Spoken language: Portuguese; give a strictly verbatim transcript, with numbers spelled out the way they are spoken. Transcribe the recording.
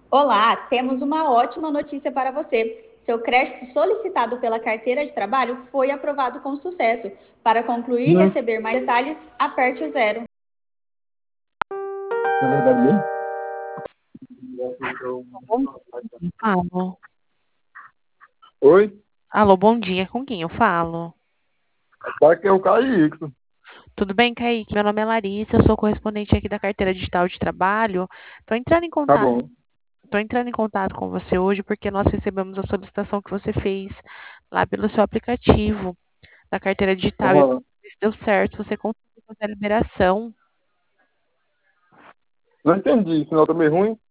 Olá, temos uma ótima notícia para você. Seu crédito solicitado pela carteira de trabalho foi aprovado com sucesso. Para concluir e Não, receber mais detalhes, aperte o zero. na verdade mesmo. Bom dia, falo. Oi, Alô, bom dia. Com quem eu falo? aqui é o Kaique. Tudo bem, Kaique? Meu nome é Larissa, eu sou correspondente aqui da carteira digital de trabalho. Estou entrando em Tá contato, bom. tô entrando em contato com você hoje porque nós recebemos a solicitação que você fez lá pelo seu aplicativo da carteira digital e Aham. se deu certo, você conseguiu fazer a liberação. Não entendi, o sinal tá meio ruim.